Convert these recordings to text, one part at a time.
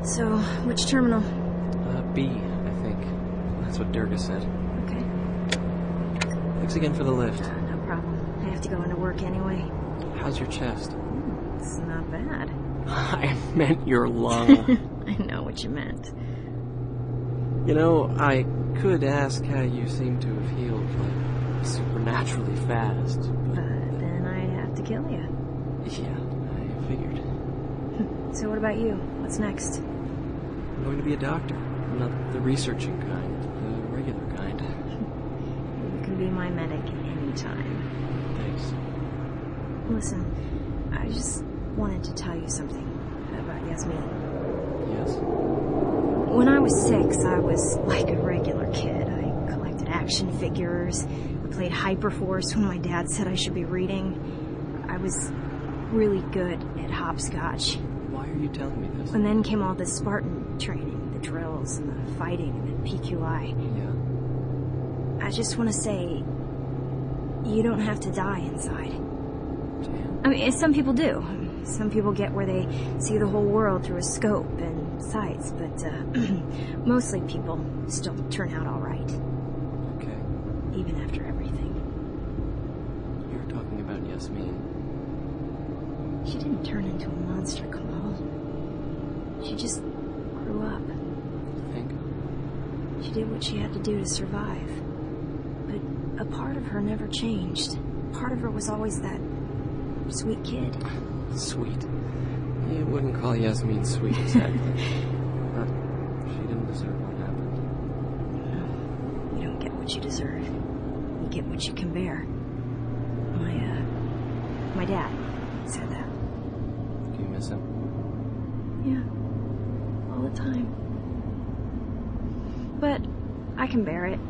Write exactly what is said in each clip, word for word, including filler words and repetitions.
So, which terminal? Uh, B, I think. That's what Durga said. Okay. Thanks again for the lift. Uh, no problem. I have to go into work anyway. How's your chest? Mm, it's not bad. I meant your lung. I know what you meant. You know, I could ask how you seem to have healed, like, supernaturally fast. But, but then I have to kill you. Yeah, I figured. So what about you? What's next? I'm going to be a doctor. Not the researching kind, the regular kind. You can be my medic anytime. Thanks. Listen, I just wanted to tell you something about Yasmin. Yes? When I was six, I was like a regular kid. I collected action figures. I played Hyperforce when my dad said I should be reading. I was really good at hopscotch. Why are you telling me this? And then came all the Spartan training, the drills, and the fighting, and the P Q I. Yeah? I just want to say, you don't have to die inside. Damn. I mean, some people do. Some people get where they see the whole world through a scope and sights, but uh, mostly people still turn out all right. Okay. Even after everything. You're talking about Yasmin. She didn't turn into a monster, Kamal. She just grew up. Think? She did what she had to do to survive. But a part of her never changed. Part of her was always that sweet kid. Sweet. You wouldn't call Yasmin sweet, exactly. But she didn't deserve what happened. No, you don't get what you deserve. You get what you can bear. My, uh, my dad said that. Do you miss him? Yeah, all the time. But I can bear it.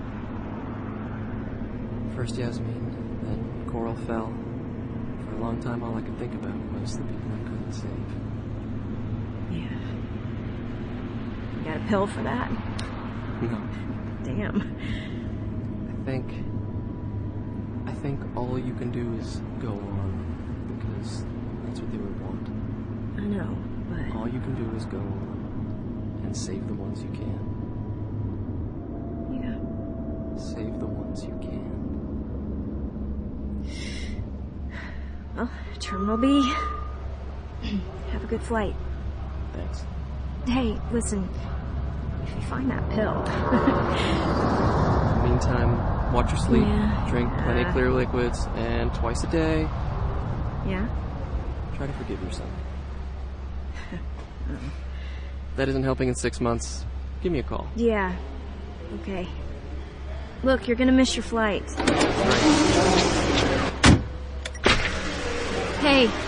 First Yasmin, then Coral fell. For a long time, all I could think about was the people I couldn't save. Yeah. You got a pill for that? No. Damn. I think... I think all you can do is go on, because that's what they would want. I know, but... All you can do is go on, and save the ones you can. Yeah. Save the ones you can. Well, Terminal B. Have a good flight. Thanks. Hey, listen. If you find that pill... In the meantime, watch your sleep, Yeah. drink plenty of Uh. clear liquids, and twice a day, Yeah? try to forgive yourself. If that isn't helping in six months, give me a call. Yeah. Okay. Look, you're gonna miss your flight. Hey,